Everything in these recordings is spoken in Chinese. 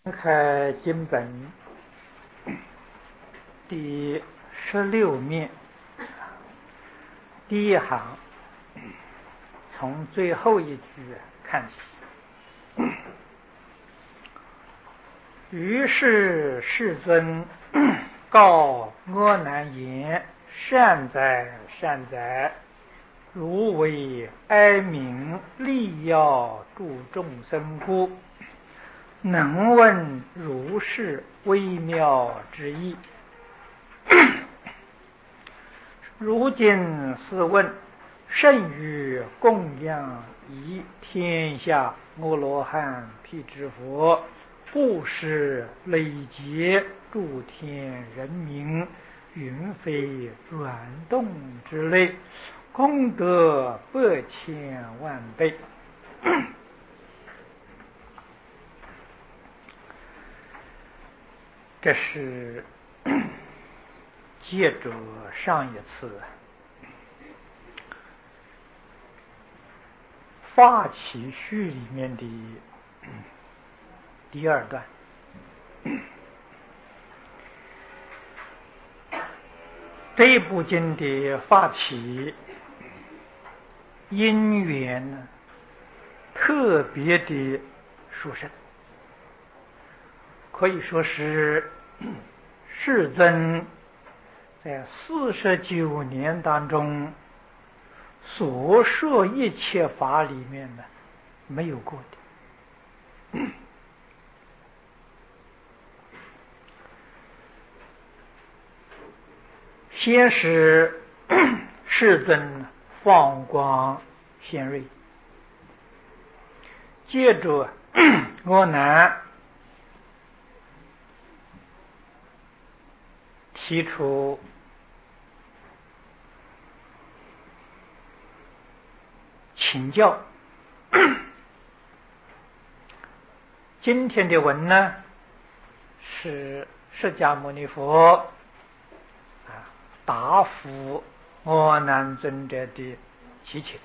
开经本第16面第一行，从最后一句看起。于是世尊告阿难言：善哉，善哉！如为哀悯利要助众生故，能问如是微妙之意。如今试问，甚于供养以天下阿罗汉辟支佛，布施累劫诸天人民，云飞转动之类，功德8千万倍。这是接着上一次发起序里面的第二段。这一部经的发起因缘呢，特别的殊胜，可以说是世尊在49年当中所说一切法里面呢没有过的。先是世尊放光显瑞，接着阿难提出请教。今天的文呢，是释迦牟尼佛答复阿难尊者的祈请。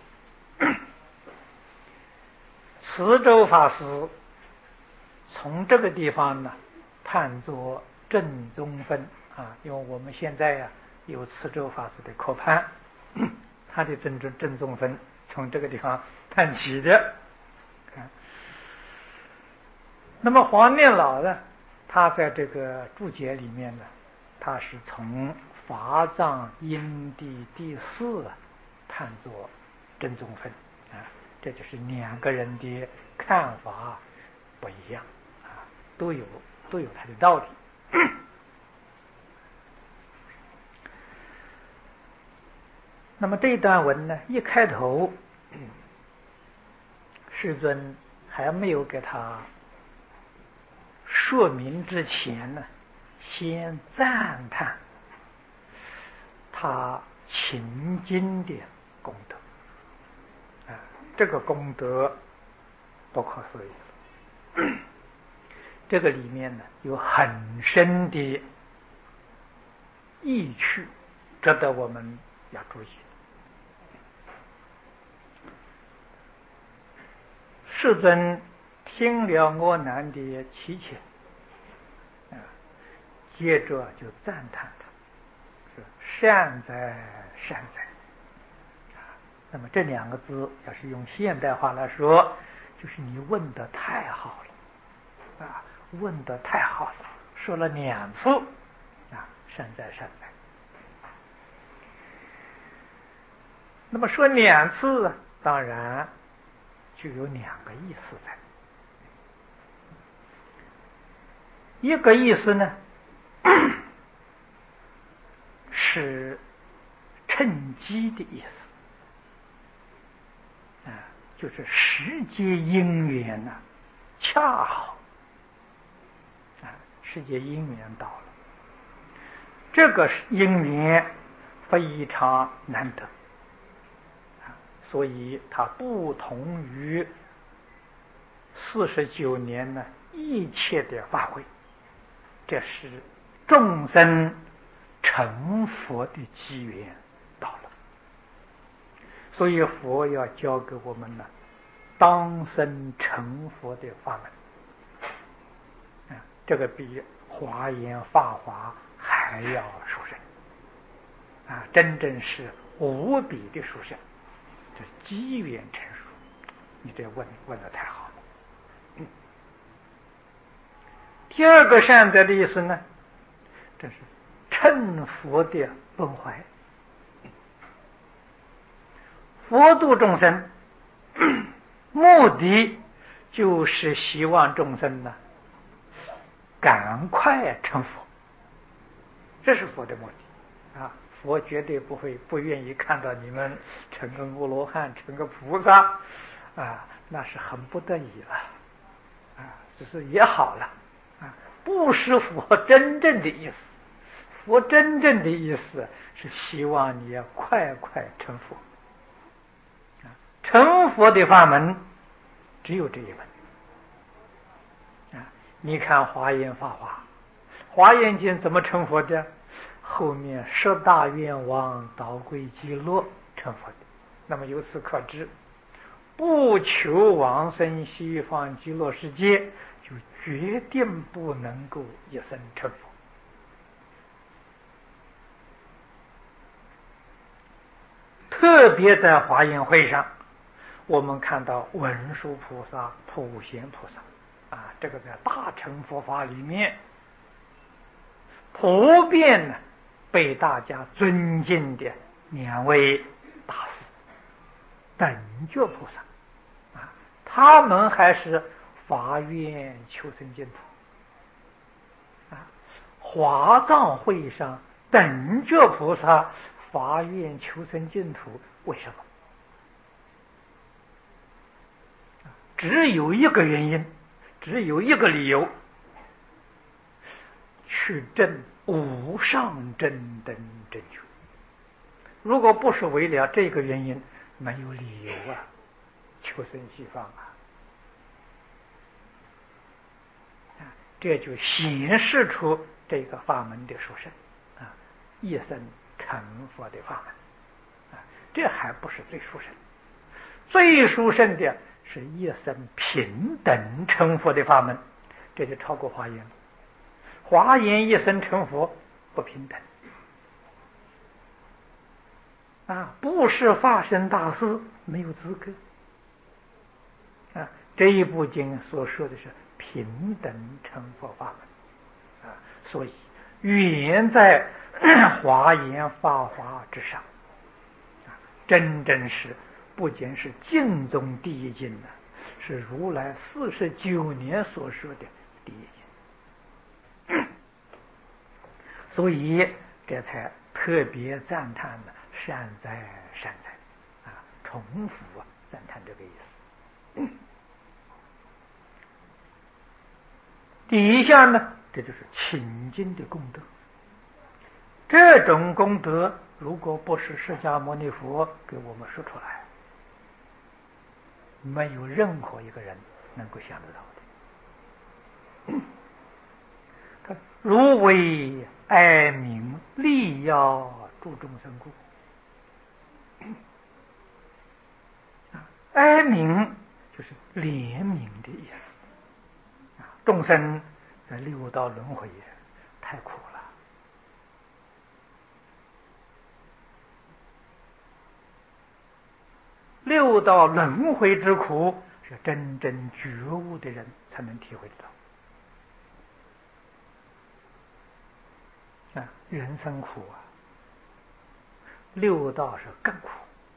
慈州法师从这个地方呢判作正宗分因为我们现在有慈州法师的科判，他的正宗分从这个地方判起的。那么黄念老呢，他在这个注解里面呢，他是从法藏因地第4判作正宗分这就是两个人的看法不一样都有他的道理。那么这段文呢，一开头世尊还没有给他说明之前呢，先赞叹他勤经的功德这个功德不可思议了。这个里面呢有很深的意趣，值得我们要注意。世尊听了阿难的祈请接着就赞叹他说：善哉，善哉。那么这2个字要是用现代话来说，就是你问得太好了问得太好了，说了2次善哉，善哉。那么说2次当然就有2个意思在。一个意思呢是趁机的意思就是时节因缘恰好时节因缘到了，这个因缘非常难得所以它不同于49年呢一切的法会，这是众生成佛的机缘到了。所以佛要教给我们当生成佛的法门这个比华严法华还要殊胜啊！真正是无比的殊胜，这机缘成熟。你这问的太好了。第二个善哉的意思呢，这是乘佛的本怀。佛度众生目的就是希望众生呢赶快成佛，这是佛的目的啊！佛绝对不愿意看到你们成个阿罗汉，成个菩萨啊，那是很不得已了啊，只是也好了啊，不是佛真正的意思。佛真正的意思是希望你要快快成佛。成佛的法门只有这一门啊！你看华严法华，华严经怎么成佛的？后面十大愿望导归极乐成佛的。那么由此可知，不求往生西方极乐世界，就决定不能够一生成佛。特别在华严会上，我们看到文殊菩萨、普贤菩萨啊，这个在大乘佛法里面普遍呢被大家尊敬的两位大师，等觉菩萨啊，他们还是发愿求生净土啊。华藏会上等觉菩萨发愿求生净土，为什么？只有一个原因，只有一个理由，去证无上正等正觉。如果不是为了这个原因，没有理由啊，求生西方啊。这就显示出这个法门的殊胜啊，一生成佛的法门啊，这还不是最殊胜，最殊胜的是一生平等成佛的法门，这就超过华严了。华严一生成佛不平等啊，不是法身大师没有资格啊。这一部经所说的是平等成佛法门啊，所以远在华严法华之上啊，真正是不仅是经中第一经呢，是如来49年所说的第一经。所以这才特别赞叹呢，善哉善哉啊，重复赞叹这个意思。第一项呢，这就是请经的功德。这种功德，如果不是释迦牟尼佛给我们说出来，没有任何一个人能够想得到的。他如为哀悯利要助众生故。哀悯就是怜悯的意思。众生在六道轮回太苦了，六道轮回之苦是真正觉悟的人才能体会得到。人生苦啊，六道是更苦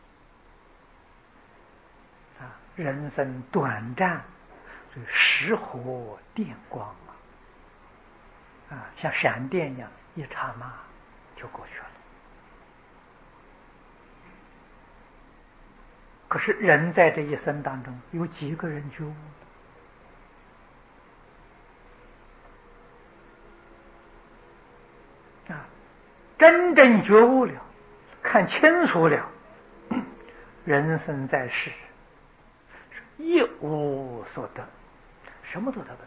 啊。人生短暂，所以石火电光啊，像闪电一样，一刹那就过去了。可是人在这一生当中，有几个人觉悟？真正觉悟了，看清楚了，人生在世是一无所得，什么都得不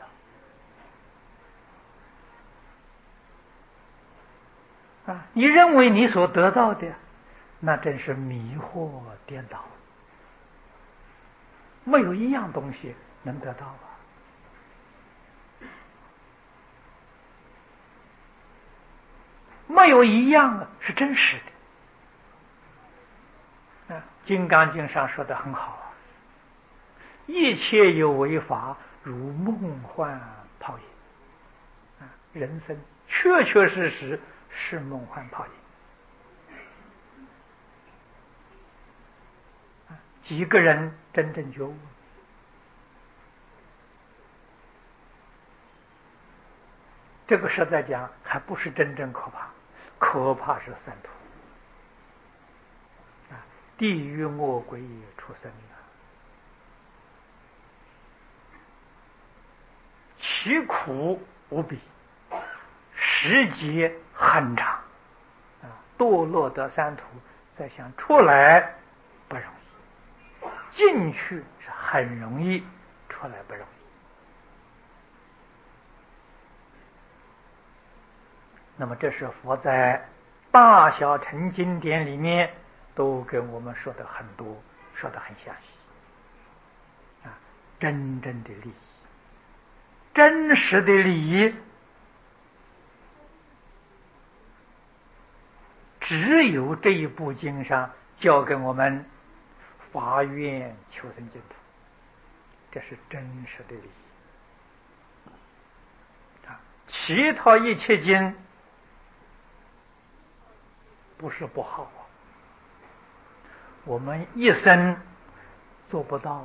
到。你认为你所得到的，那真是迷惑颠倒，没有一样东西能得到啊。 没有一样是真实的。金刚经上说的很好啊，一切有为法，如梦幻泡影。人生确确实实是梦幻泡影。几个人真正觉悟？这个实在讲还不是真正可怕，可怕是三途地狱恶鬼畜生其苦无比，时节很长堕落得三途，再想出来不容易，进去是很容易，出来不容易。那么这是佛在大小乘经典里面都跟我们说的很多，说的很详细真正的利益，真实的利益，只有这一部经上教给我们发愿求生净土，这是真实的利益其他一切经不是不好我们一生做不到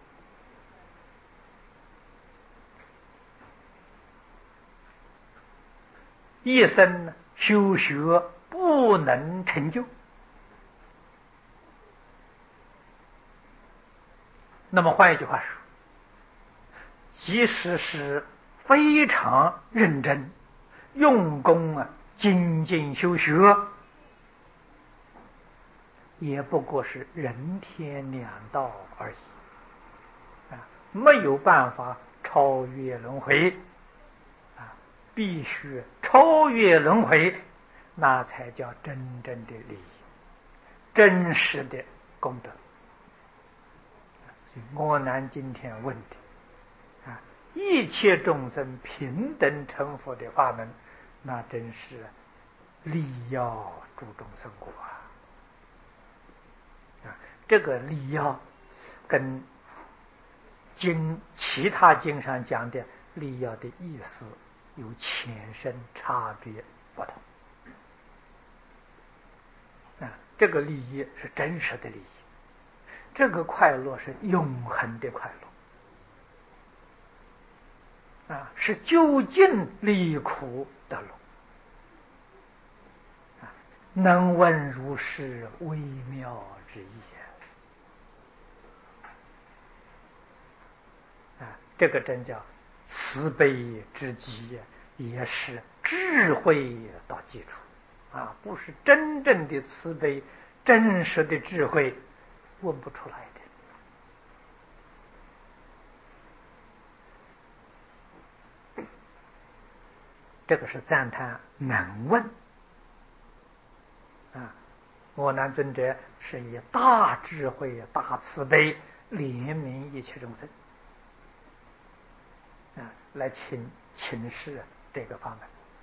一生修学不能成就。那么换一句话说，即使是非常认真用功精进修学，也不过是人天两道而已没有办法超越轮回必须超越轮回，那才叫真正的利益，真实的功德。所以阿难今天问的一切众生平等成佛的法门，那真是利要诸众生果这个利要跟其他经上讲的利要的意思有浅深差别不同这个利益是真实的利益，这个快乐是永恒的快乐是究竟离苦的乐能闻如是微妙之意这个真叫慈悲之极，也是智慧到基础不是真正的慈悲，真实的智慧问不出来的。这个是赞叹能问阿难尊者是以大智慧大慈悲怜悯一切众生来请示这个法门。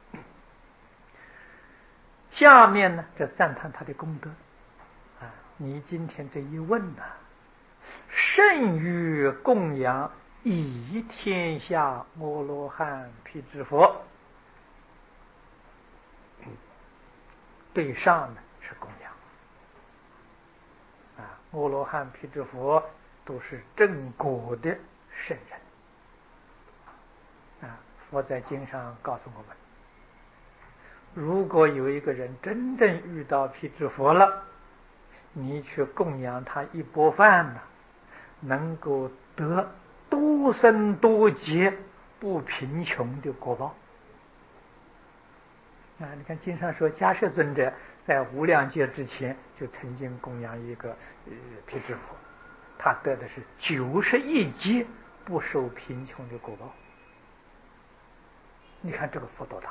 下面呢，这赞叹他的功德你今天这一问甚于供养以天下阿罗汉辟支佛，对上呢是供养阿罗汉辟支佛都是正果的圣人佛在经上告诉我们，如果有一个人真正遇到辟支佛了，你去供养他一钵饭能够得多生多劫不贫穷的果报你看经上说，迦叶尊者在无量劫之前就曾经供养一个辟支佛，他得的是91劫不受贫穷的果报。你看这个福多大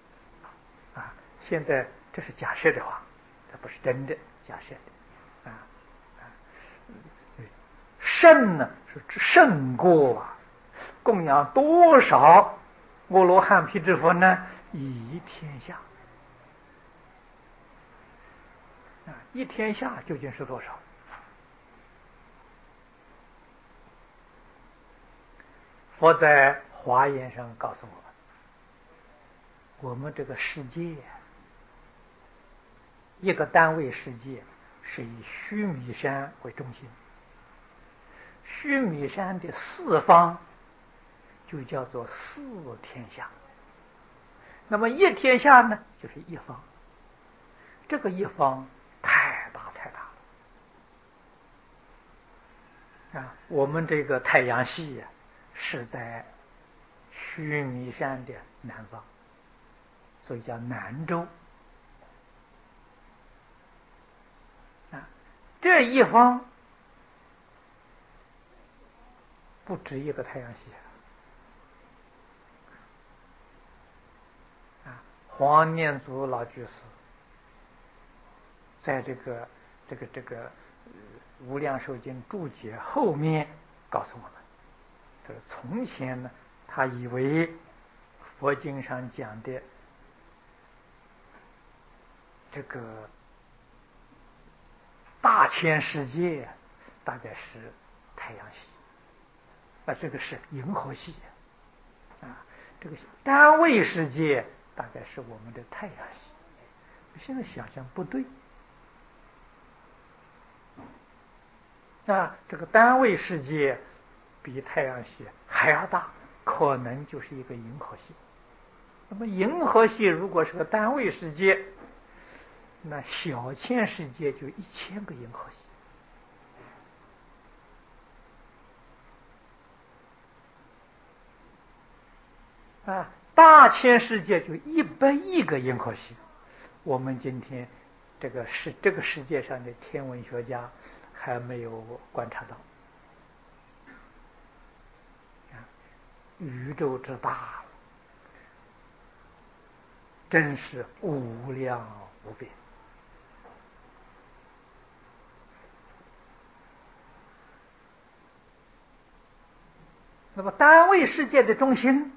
现在这是假设的话，这不是真的，假设的圣呢是胜过供养多少阿罗汉辟支佛呢？以天下一天下究竟是多少？佛在华严上告诉我们，我们这个世界，一个单位世界是以须弥山为中心，须弥山的四方就叫做四天下。那么一天下呢，就是一方。这个一方太大太大了我们这个太阳系是在须弥山的南方，所以叫南洲这一方不止一个太阳系黄念祖老居士在这个无量寿经注解后面告诉我们，这个从前呢，他以为佛经上讲的这个大千世界大概是太阳系，这个是银河系这个单位世界大概是我们的太阳系。现在想想不对这个单位世界比太阳系还要大，可能就是一个银河系。那么银河系如果是个单位世界，那小千世界就1000个银河系大千世界就100亿个银河系。我们今天这个世界上的天文学家还没有观察到宇宙之大，真是无量无边。那么单位世界的中心，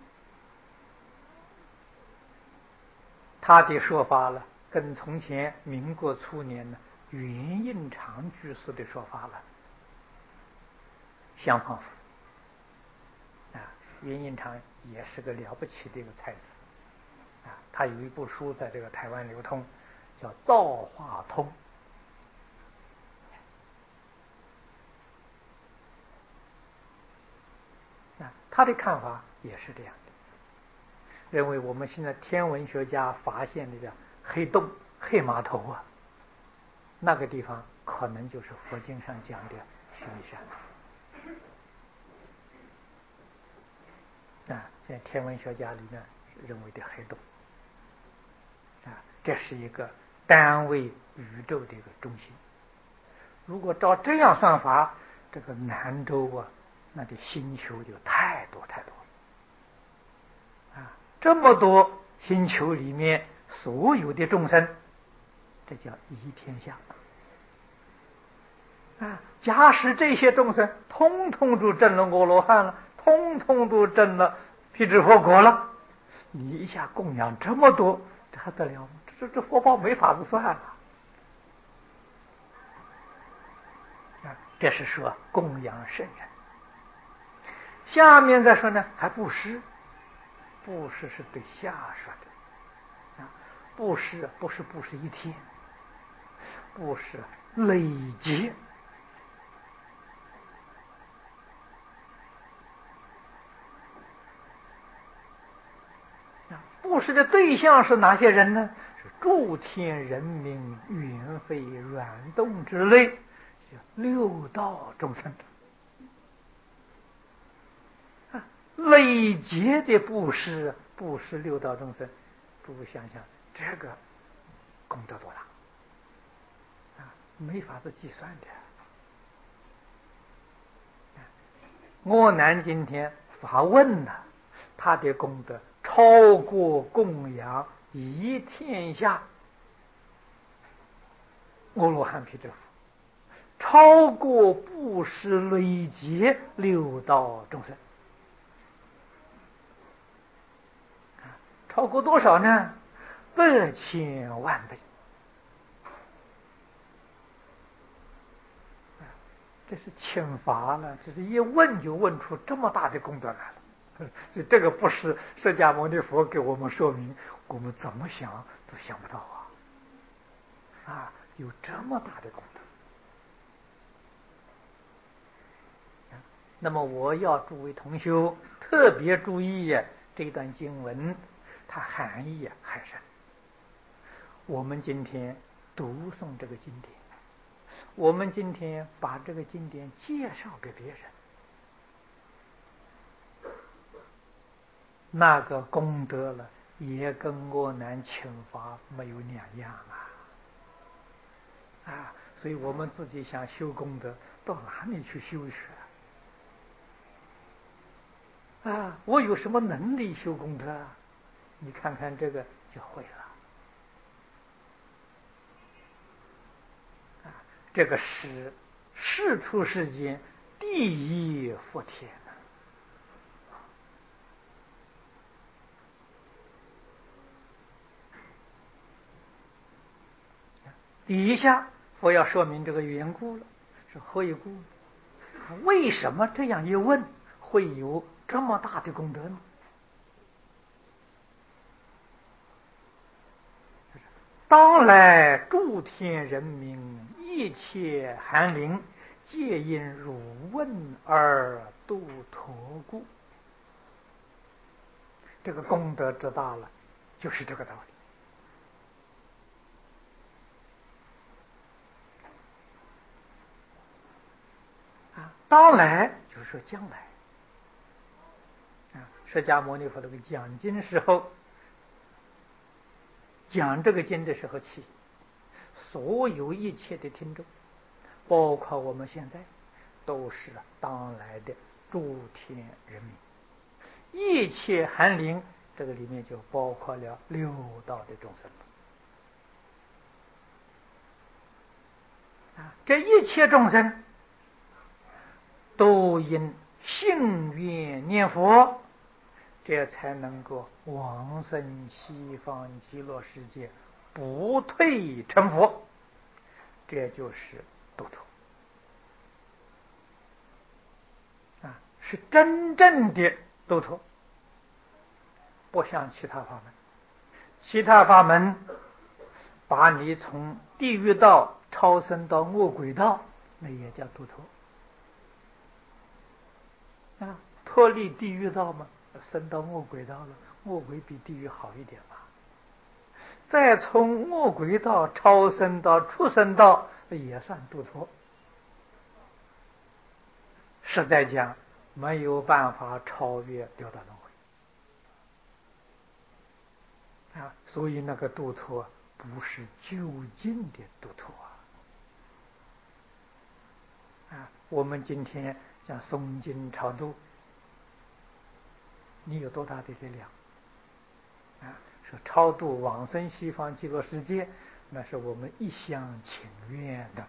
他的说法了，跟从前民国初年呢袁应长居士的说法了相仿佛袁应长也是个了不起的一个才子他有一部书在这个台湾流通，叫《造化通》他的看法也是这样的，认为我们现在天文学家发现的黑洞、黑码头那个地方可能就是佛经上讲的须弥山现在天文学家里面认为的黑洞这是一个单位宇宙的一个中心。如果照这样算法，这个南洲那的星球就太多太多这么多星球里面所有的众生，这叫一天下假使这些众生通通都证了阿罗汉了，通通都证了辟支佛果了，你一下供养这么多，这还得了吗？这佛报没法子算了这是说供养圣人。下面再说呢，还布施。布施是对下说的布施不是布施一天，布施累积布施的对象是哪些人呢？是诸天人民、猿非软动之类，六道众生累劫的布施六道众生，诸位想想这个功德多大没法子计算的我南今天发问他的功德超过供养一天下阿罗汉辟支佛，超过布施累劫六道众生超过多少呢？100,000,000,000倍这是请法了，这是一问就问出这么大的功德来了。所以这个不是释迦牟尼佛给我们说明，我们怎么想都想不到啊！有这么大的功德。那么我要诸位同修特别注意这段经文，它含义很深。我们今天读诵这个经典，我们今天把这个经典介绍给别人，那个功德了，也跟阿难请法没有两样啊！所以我们自己想修功德，到哪里去修学啊？我有什么能力修功德啊？你看看这个就会了啊！这个是世出世间第一福田底下我要说明这个缘故了，是何以故？为什么这样一问会有这么大的功德呢？当来诸天人民一切寒灵，皆因汝问而度脱故。这个功德之大了，就是这个道理。当来就是说将来释迦牟尼佛这个讲经时候，讲这个经的时候起，所有一切的听众，包括我们现在，都是当来的诸天人民，一切寒灵，这个里面就包括了六道的众生这一切众生都因信愿念佛，这才能够往生西方极乐世界，不退成佛，这就是度脱是真正的度脱，不像其他法门。其他法门把你从地狱道超生到恶鬼道，那也叫度脱脱离地狱道嘛，升到恶鬼道了，恶鬼比地狱好一点嘛。再从恶鬼道超生到畜生道，也算度脱。实在讲，没有办法超越六道轮回所以那个度脱不是究竟的度脱我们今天讲诵经超度，你有多大的力量说超度往生西方极乐世界，那是我们一厢情愿的，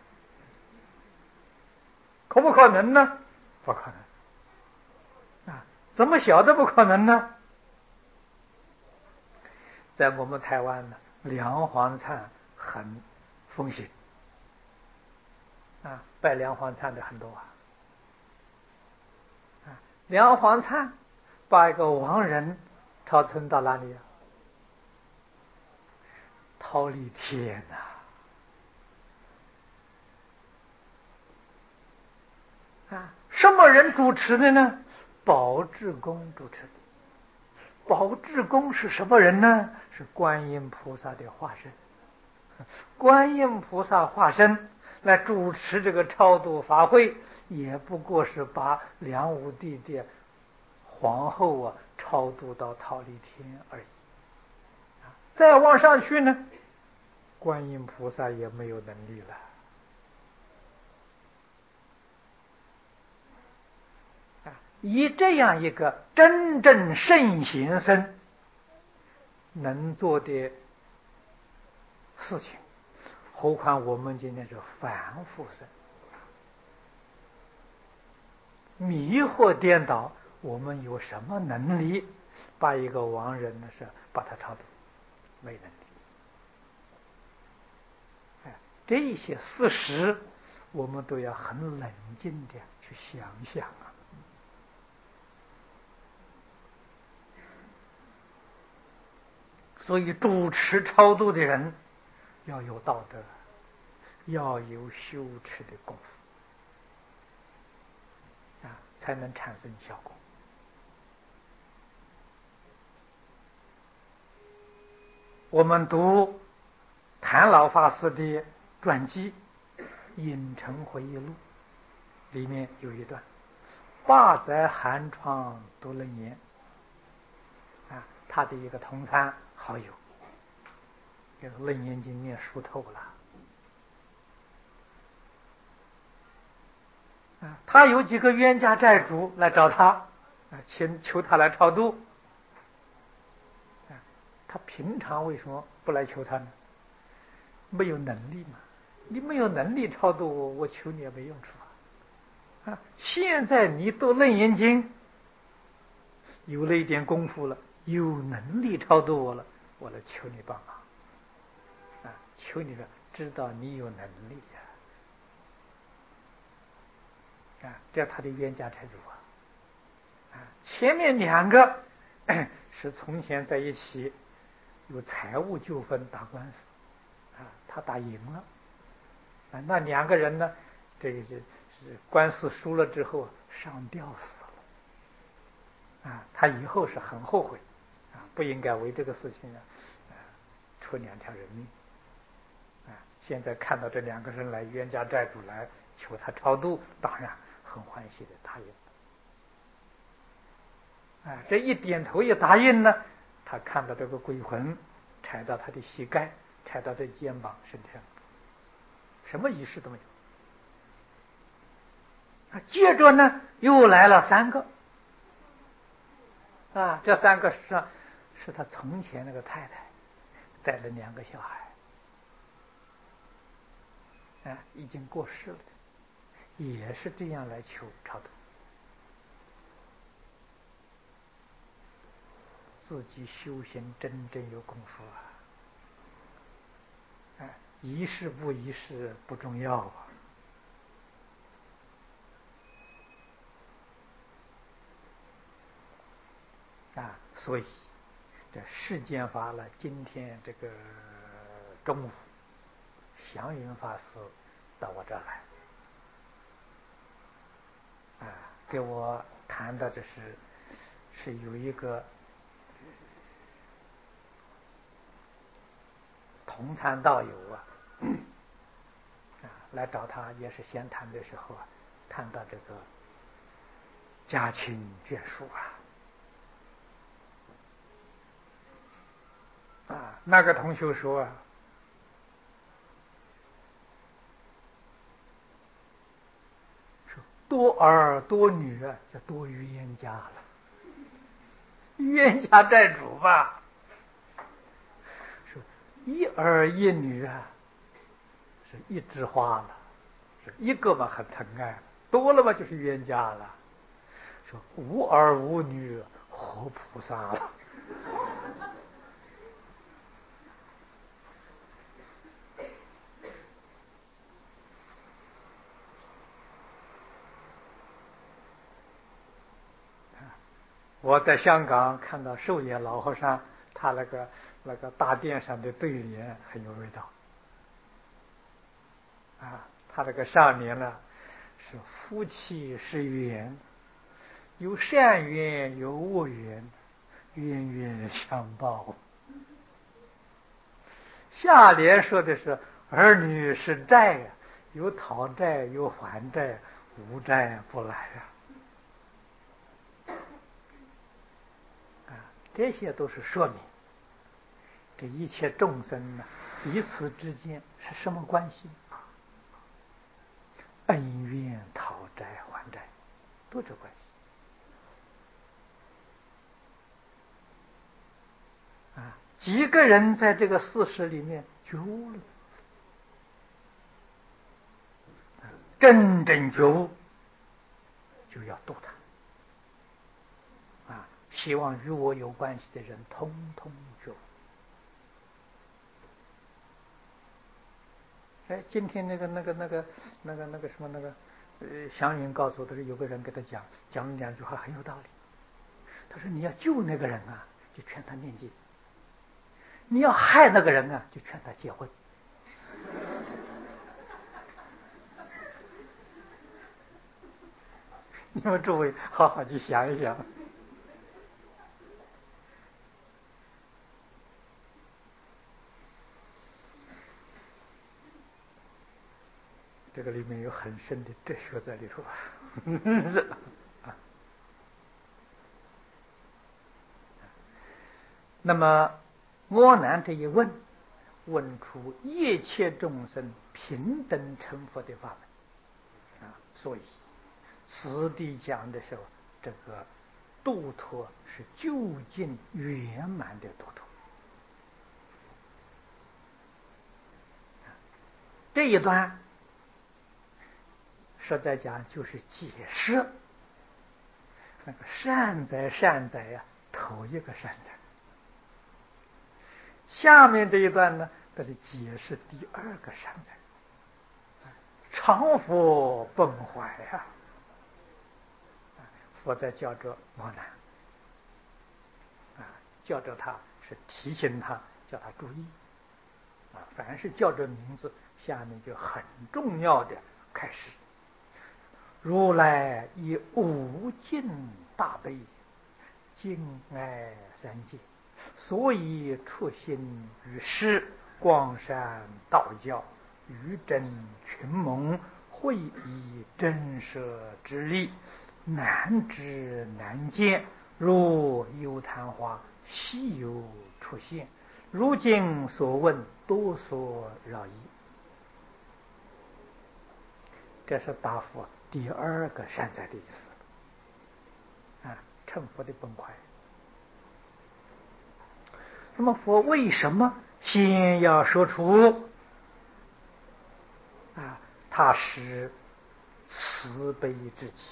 可不可能呢？不可能怎么晓得不可能呢？在我们台湾呢，梁皇忏很风行拜梁皇忏的很多梁皇忏把一个亡人超生到哪里忉利天什么人主持的呢？宝志公主持的。宝志公是什么人呢？是观音菩萨的化身。观音菩萨化身来主持这个超度法会，也不过是把梁武帝的皇后超度到忉利天而已。再往上去呢，观音菩萨也没有能力了。以这样一个真正圣贤僧能做的事情，何况我们今天是凡夫僧，迷惑颠倒，我们有什么能力把一个亡人呢？是把他超度？没能力。这些事实我们都要很冷静的去想想啊。所以主持超度的人要有道德，要有修持的功夫啊，才能产生效果。我们读谭老法师的传记《隐城回忆录》，里面有一段：八载寒窗读楞严啊，他的一个同参好友，这个楞严经念熟透了啊，他有几个冤家债主来找他啊，求他来超度啊，他平常为什么不来求他呢？没有能力嘛，你没有能力超度我，我求你也没用处啊。现在你读楞严经，有了一点功夫了，有能力超度我了，我来求你帮忙啊！求你了，知道你有能力呀啊！这他的冤家债主啊！前面两个是从前在一起有财务纠纷打官司啊，他打赢了啊，那两个人呢，这个是官司输了之后上吊死了啊，他以后是很后悔啊，不应该为这个事情呢出2条人命啊！现在看到这两个人来，冤家债主来求他超度，当然很欢喜的答应啊！这一点头一答应呢，他看到这个鬼魂踩到他的膝盖，踩到这肩膀身上，什么仪式都没有啊！接着呢，又来了3个啊，这3个是他从前那个太太带了2个小孩啊，已经过世了，也是这样来求超度，自己修行真正有功夫啊！仪式不仪式不重要啊！所以这世间法了，今天这个中午，祥云法师到我这儿来啊，给我谈的这是有一个同参道友来找他，也是闲谈的时候谈到这个家亲眷属那个同学说多儿多女就多冤家了，冤家债主吧，说一儿一女是一枝花了，是一个嘛很疼爱，多了嘛就是冤家了。说无儿无女活菩萨了。我在香港看到寿爷老和尚，他那个大殿上的对联很有味道他那个上联呢是夫妻是缘，有善缘有恶缘，冤冤相报。下联说的是儿女是债有讨债有还债，无债不来这些都是说明这一切众生彼此之间是什么关系？恩怨讨债还债，都这关系几个人在这个事实里面觉悟了，真正觉悟就要度他希望与我有关系的人通通觉悟哎，今天那个什么祥云告诉我的是，有个人给他讲了2句话很有道理。他说：“你要救那个人啊，就劝他念经；你要害那个人啊，就劝他结婚。”你们诸位好好去想一想。这个里面有很深的哲学在里头啊。那么阿难这一问，问出一切众生平等成佛的法门啊。所以此地讲的时候，这个度脱是究竟圆满的度脱。这一段实在讲就是解释那个善哉善哉呀，头一个善哉。下面这一段呢，这是解释第2个善哉。常佛本怀啊，佛在教着阿难啊，教着他是提醒他，叫他注意啊。凡是叫这名字，下面就很重要的开始。如来以无尽大悲，敬爱三界，所以出行于世，广善道教，于真群蒙，会以真舍之力，难知难见，如幽昙花，稀有出现。如今所问，多所扰矣。这是答复第2个善哉的意思啊，成佛的本怀。那么佛为什么先要说出啊？他是慈悲之极，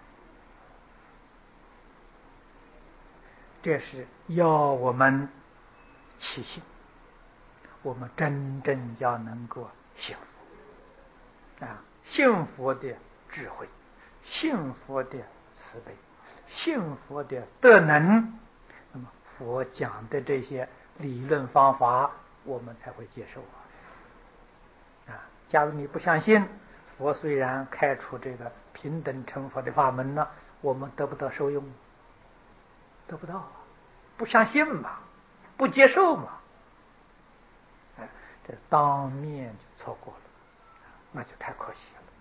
这是要我们起信，我们真正要能够幸福啊，幸福的智慧，幸福的慈悲，幸福的德能。那么佛讲的这些理论方法，我们才会接受啊。假如你不相信，佛虽然开出这个平等成佛的法门呢，我们得不到受用？得不到啊，不相信嘛，不接受嘛，这当面就错过了，那就太可惜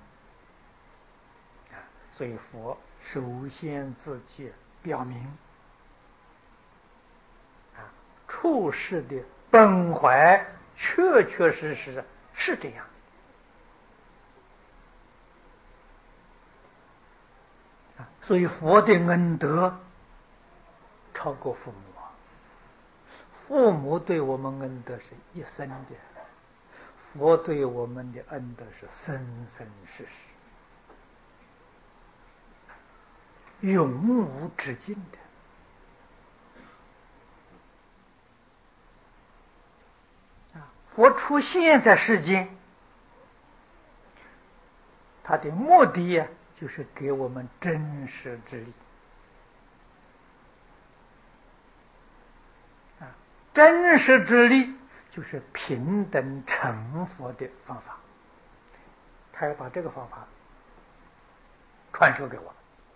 了啊。所以佛首先自己表明啊，处世的本怀确确实实是这样子啊。所以佛的恩德超过父母啊，父母对我们恩德是一生的，佛对我们的恩德是生生世世，永无止境的啊。佛出现在世间，他的目的就是给我们真实之力啊。真实之力就是平等成佛的方法，他要把这个方法传授给我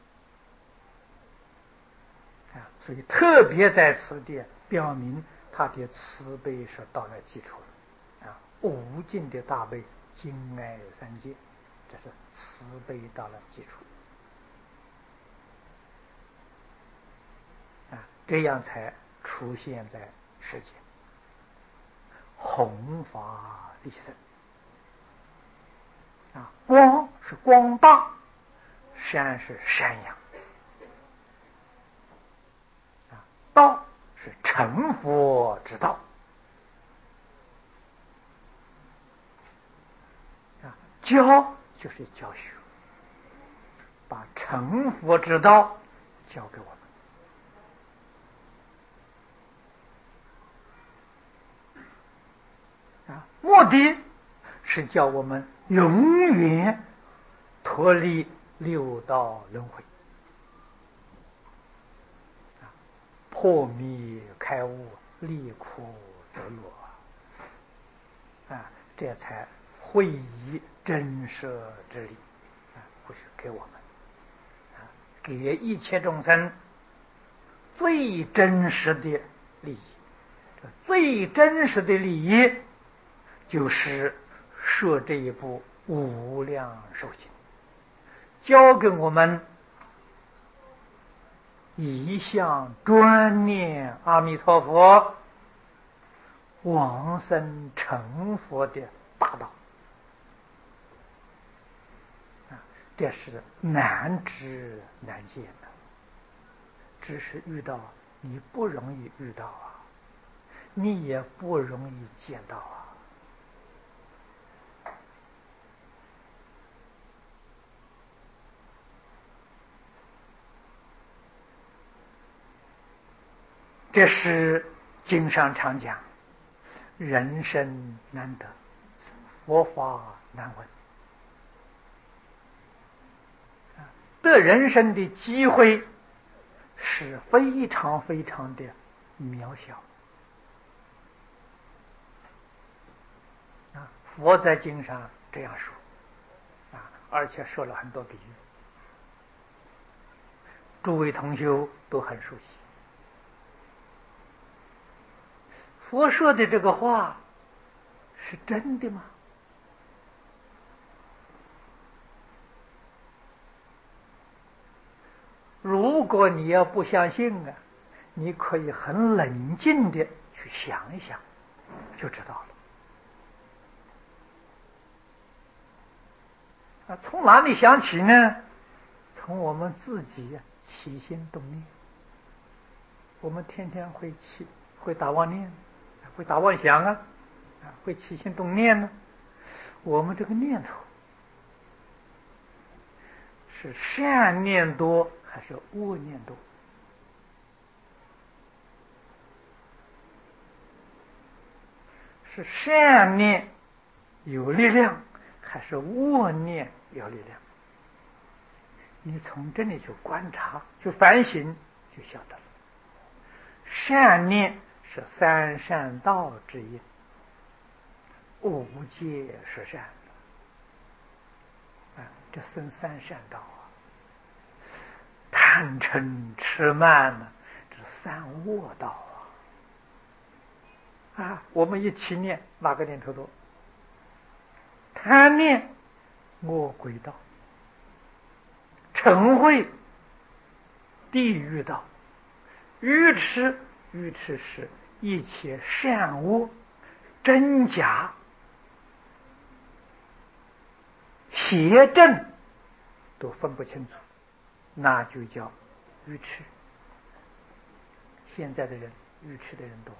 们啊。所以特别在此地表明他的慈悲是到了基础了啊，无尽的大悲，敬爱三界，这是慈悲到了基础啊，这样才出现在世间，弘法利生啊。光是光大，山是山阳啊，道是成佛之道啊，教就是教学，把成佛之道教给我们啊。目的是叫我们永远脱离六道轮回，破迷开悟，离苦得乐这才会以真实之力会是给我们给一切众生最真实的利益。最真实的利益就是说这一部无量寿经，教给我们一向专念阿弥陀佛往生成佛的大道这是难知难见的，只是遇到你不容易遇到你也不容易见到这是经上常讲，人生难得，佛法难闻。得人生的机会是非常非常的渺小佛在经上这样说而且说了很多比喻，诸位同修都很熟悉。佛说的这个话是真的吗？如果你要不相信你可以很冷静的去想一想，就知道了从哪里想起呢？从我们自己起心动念。我们天天会打妄念，会打妄想会起心动念呢。我们这个念头是善念多还是恶念多？是善念有力量还是恶念有力量？你从这里去观察去反省就晓得了。善念是三善道之因，无戒是善这生三善道贪嗔痴慢这三恶道我们一起念哪个念头多？贪念恶鬼道，嗔恚地狱道，愚痴是一切善恶真假邪正都分不清楚，那就叫愚痴。现在的人愚痴的人多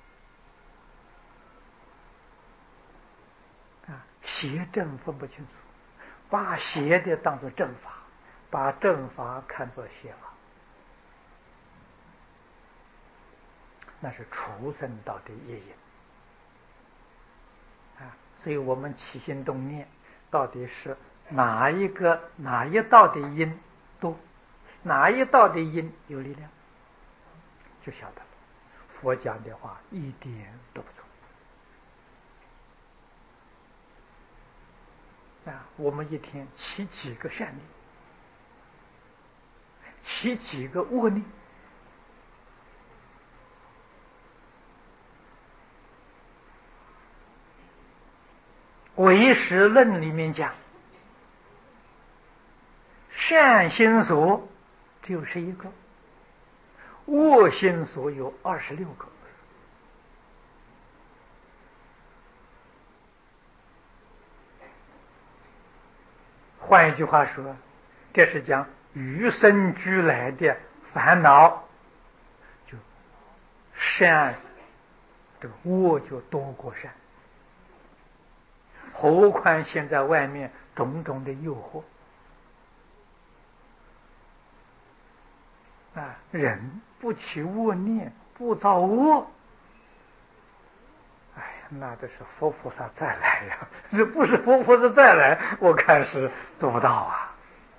邪正分不清楚，把邪的当作正法，把正法看作邪法，那是畜生道的业因所以我们起心动念到底是哪一道的因多，哪一道的因有力量，就晓得了。佛讲的话一点都不错我们一天起几个善念，起几个恶念，唯识论里面讲，善心所只有11个，恶心所有26个。换一句话说，这是讲与生俱来的烦恼，就善这个恶就多过善，何况现在外面种种的诱惑人不起恶念，不造恶， 那这是佛菩萨再来呀，这不是佛菩萨再来，我看是做不到啊。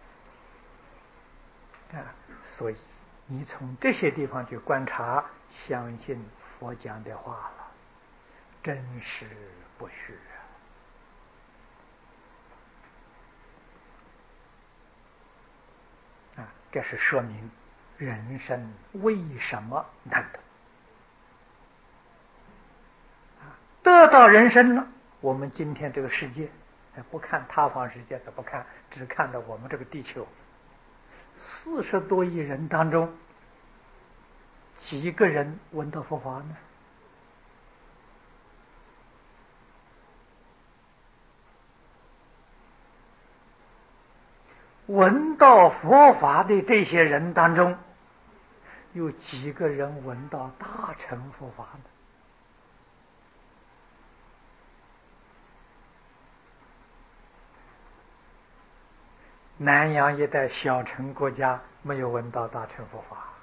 所以你从这些地方去观察，相信佛讲的话了，真实不虚这是说明人生为什么难得。得到人生了，我们今天这个世界，不看他方世界的不看，只看到我们这个地球，40多亿人当中，几个人闻到佛法呢？闻到佛法的这些人当中，有几个人闻到大乘佛法呢？南洋一带小乘国家没有闻到大乘佛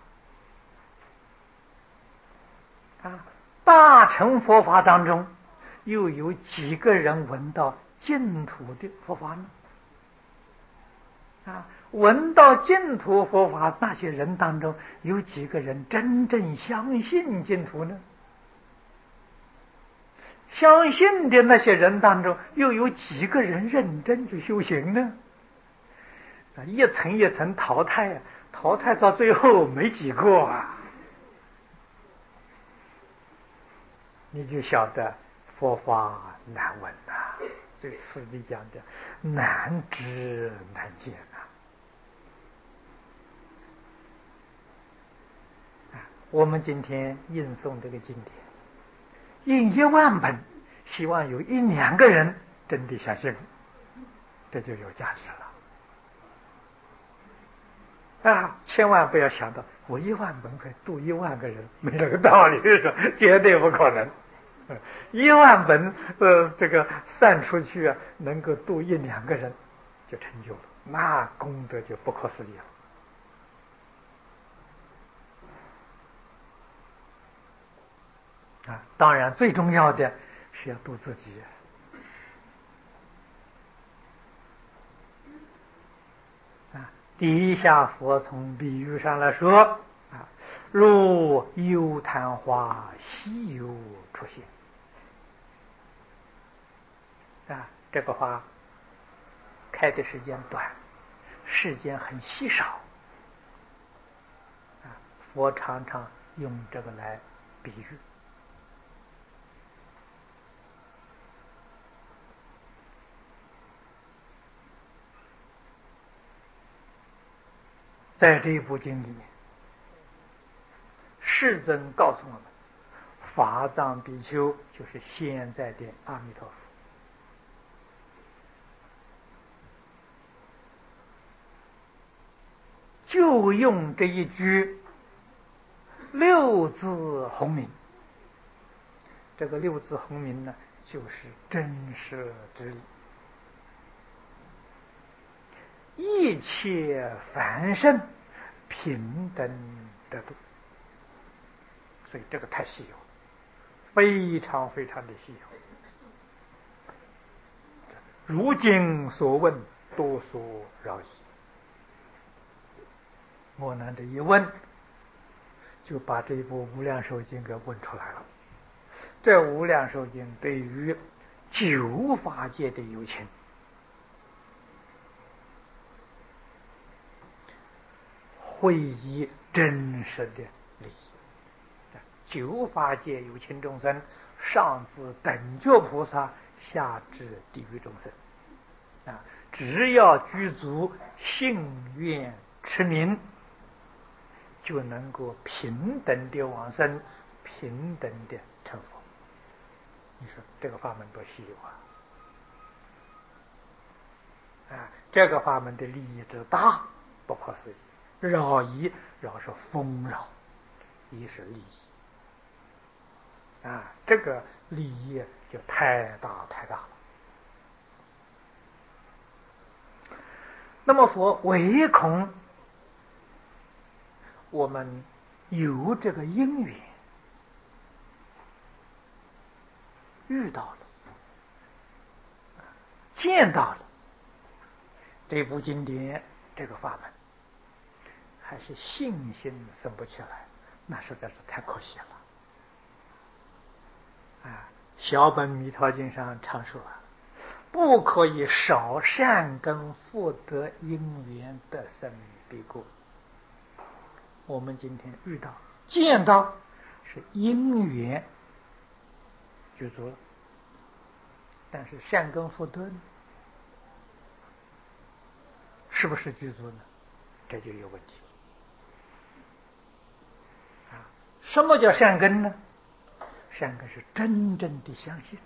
法大乘佛法当中又有几个人闻到净土的佛法呢？闻到净土佛法那些人当中，有几个人真正相信净土呢？相信的那些人当中，又有几个人认真去修行呢？一层一层淘汰淘汰到最后没几个你就晓得佛法难闻所以此地讲的难知难见我们今天印诵这个经典，印10000本，希望有1、2个人真的相信，这就有价值了千万不要想到我10000本可以度10000个人，没这个道理，绝对不可能。10000本这个散出去能够度1、2个人就成就了，那功德就不可思议了。当然最重要的是要度自己底下佛从比喻上来说如幽昙花，稀有出现这个花开的时间短，时间很稀少佛常常用这个来比喻。在这一部经里面，世尊告诉我们，法藏比丘就是现在的阿弥陀佛，就用这一句6字洪名。这个6字洪名呢，就是真实之理，一切凡圣平等得度。所以这个太稀有，非常非常的稀有。如今所问，多所饶益。我呢这一问，就把这部无量寿经给问出来了。这无量寿经对于9法界的有情，会以真实的利益。9法界有情众生，上至等觉菩萨，下至地狱众生只要具足信愿持名，就能够平等的往生，平等的成佛。你说这个法门多稀有这个法门的利益之大，不可思议。饶益，饶是丰饶，益是利益这个利益就太大太大了。那么佛唯恐我们有这个因缘， 遇到了，见到了这部经典，这个法门，还是信心生不起来，那实在是太可惜了。小本弥陀经上常说不可以少善根福德因缘得生彼国。我们今天遇到见到是因缘具足了，但是善根福德呢，是不是具足呢？这就有问题。什么叫善根呢？善根是真正的相信，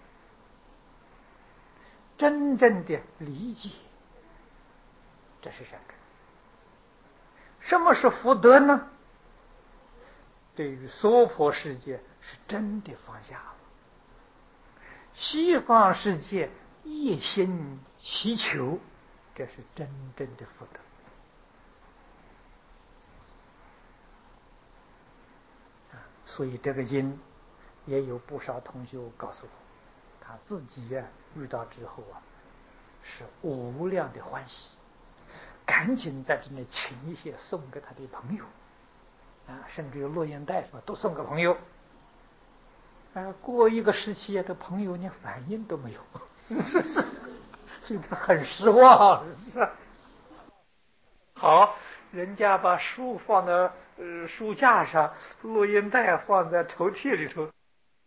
真正的理解，这是善根。什么是福德呢？对于娑婆世界是真的放下了，西方世界一心祈求，这是真正的福德。所以这个经也有不少同学告诉我，他自己遇到之后是无量的欢喜，赶紧在这里请一些送给他的朋友甚至有录音带都送给朋友过一个时期的朋友连反应都没有所以他很失望。好，人家把书放在书架上，录音带放在抽屉里头，